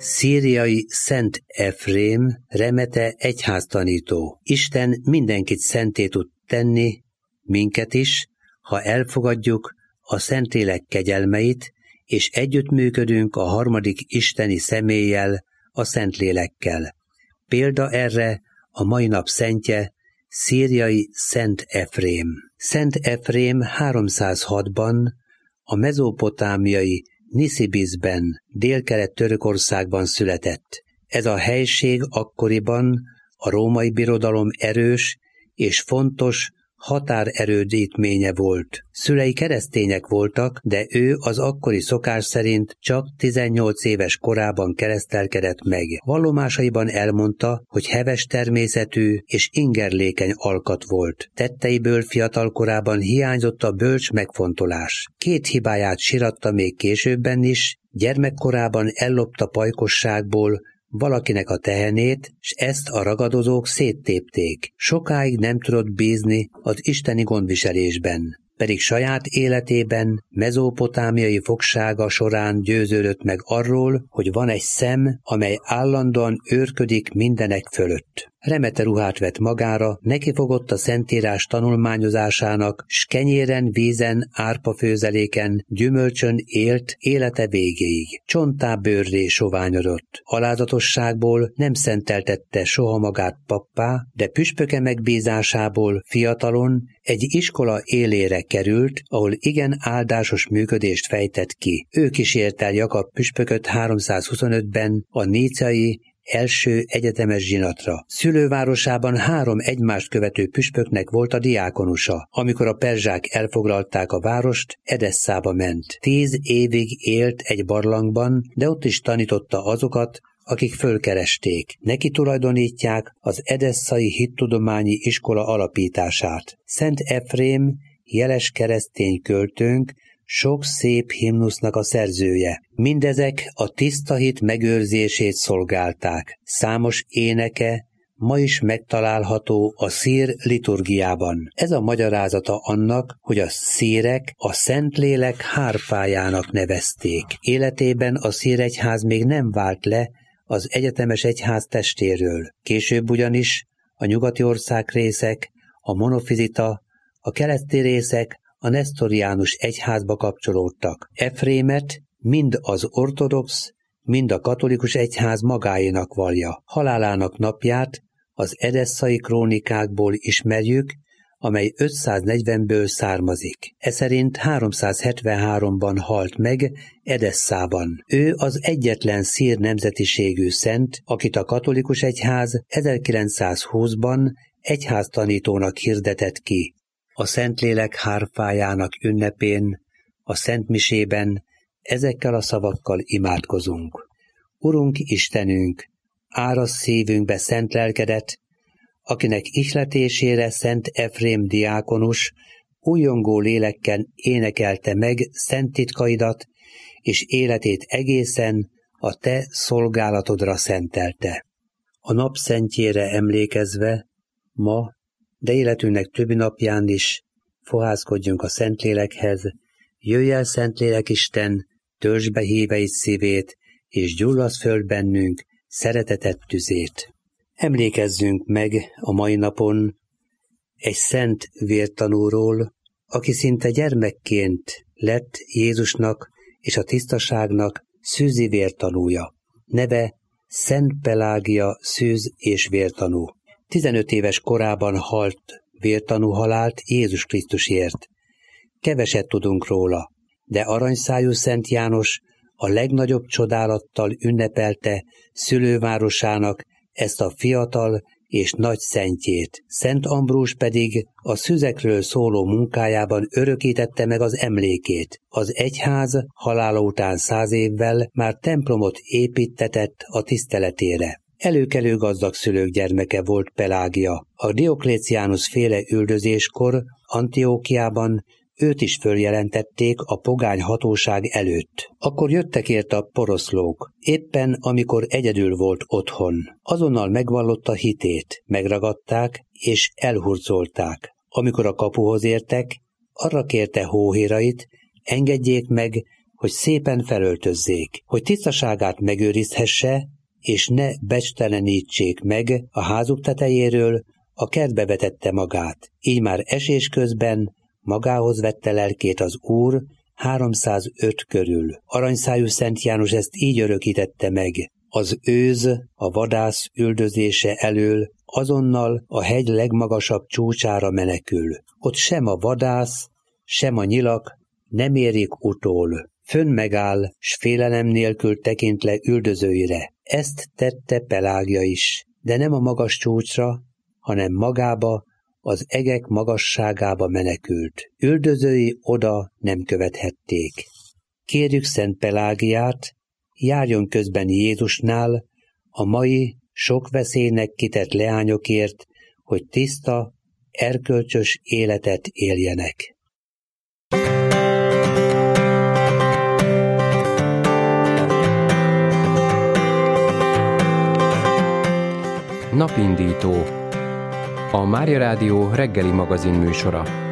Szíriai Szent Efrém, remete egyháztanító. Isten mindenkit szenté tud tenni, minket is, ha elfogadjuk a Szentlélek kegyelmeit, és együttműködünk a harmadik isteni személlyel, a Szentlélekkel. Példa erre a mai nap szentje, szíriai Szent Efrém. Szent Efrém 306-ban a mezopotámiai Nisibisben, délkelet-Törökországban született. Ez a helység akkoriban a római birodalom erős és fontos határerődítménye volt. Szülei keresztények voltak, de ő az akkori szokás szerint csak 18 éves korában keresztelkedett meg. Vallomásaiban elmondta, hogy heves természetű és ingerlékeny alkat volt. Tetteiből fiatal korában hiányzott a bölcs megfontolás. 2 hibáját siratta még későbben is, gyermekkorában ellopta pajkosságból valakinek a tehenét, s ezt a ragadozók széttépték. Sokáig nem tudott bízni az isteni gondviselésben, pedig saját életében mezopotámiai fogsága során győződött meg arról, hogy van egy szem, amely állandóan őrködik mindenek fölött. Remete ruhát vett magára, nekifogott a Szentírás tanulmányozásának, s kenyéren, vízen, árpafőzeléken, gyümölcsön élt élete végéig. Csontá bőrré soványodott. Alázatosságból nem szenteltette soha magát pappá, de püspöke megbízásából fiatalon egy iskola élére került, ahol igen áldásos működést fejtett ki. Ő kísért el Jakab püspököt 325-ben a níceai első egyetemes zsinatra. Szülővárosában 3 egymást követő püspöknek volt a diákonusa. Amikor a perzsák elfoglalták a várost, Edesszába ment. 10 évig élt egy barlangban, de ott is tanította azokat, akik fölkeresték. Neki tulajdonítják az edesszai hittudományi iskola alapítását. Szent Efrém, jeles keresztény költőnk, sok szép himnusznak a szerzője. Mindezek a tiszta hit megőrzését szolgálták. Számos éneke ma is megtalálható a szír liturgiában. Ez a magyarázata annak, hogy a szírek a Szentlélek hárfájának nevezték. Életében a szíregyház még nem vált le az egyetemes egyház testéről. Később ugyanis a nyugati országrészek, a monofizita, a keleti részek a nesztoriánus egyházba kapcsolódtak. Efrémet mind az ortodox, mind a katolikus egyház magáénak vallja. Halálának napját az edesszai krónikákból ismerjük, amely 540-ből származik. Eszerint 373-ban halt meg Edesszában. Ő az egyetlen szír nemzetiségű szent, akit a katolikus egyház 1920-ban egyháztanítónak hirdetett ki. A Szentlélek hárfájának ünnepén, a szentmisében ezekkel a szavakkal imádkozunk. Urunk Istenünk, árasz szívünkbe szent lelkedet, akinek ihletésére Szent Efrém diákonus újongó lélekkel énekelte meg szent titkaidat, és életét egészen a te szolgálatodra szentelte. A napszentjére emlékezve ma, de életünknek többi napján is fohászkodjunk a Szentlélekhez, jöjj el Szentlélek Isten, töltsd be híveit szívét, és gyullasz föl bennünk szeretetet tüzét. Emlékezzünk meg a mai napon egy szent vértanúról, aki szinte gyermekként lett Jézusnak és a tisztaságnak szűzi vértanúja. Neve Szent Pelágia szűz és vértanú. 15 éves korában halt vértanú halált Jézus Krisztusért. Keveset tudunk róla, de aranyszájú Szent János a legnagyobb csodálattal ünnepelte szülővárosának ezt a fiatal és nagy szentjét. Szent Ambrus pedig a szüzekről szóló munkájában örökítette meg az emlékét. Az egyház halála után 100 évvel már templomot építtetett a tiszteletére. Előkelő gazdag szülők gyermeke volt Pelágia. A Diokléciánus féle üldözéskor Antiókiában őt is följelentették a pogány hatóság előtt. Akkor jöttek érte a poroszlók, éppen amikor egyedül volt otthon. Azonnal megvallotta hitét, megragadták és elhurcolták. Amikor a kapuhoz értek, arra kérte hóhérait, engedjék meg, hogy szépen felöltözzék, hogy tisztaságát megőrizhesse, és ne becstelenítsék meg a házuk tetejéről, a kertbe vetette magát. Így már esés közben magához vette lelkét az Úr 305 körül. Aranyszájú Szent János ezt így örökítette meg. Az őz, a vadász üldözése elől azonnal a hegy legmagasabb csúcsára menekül. Ott sem a vadász, sem a nyilak nem érik utól. Fönn megáll, s félelem nélkül tekint le üldözőire. Ezt tette Pelágia is, de nem a magas csúcsra, hanem magába, az egek magasságába menekült. Üldözői oda nem követhették. Kérjük Szent Pelágiát, járjon közben Jézusnál, a mai sok veszélynek kitett leányokért, hogy tiszta, erkölcsös életet éljenek. Napindító. A Mária Rádió reggeli magazin műsora.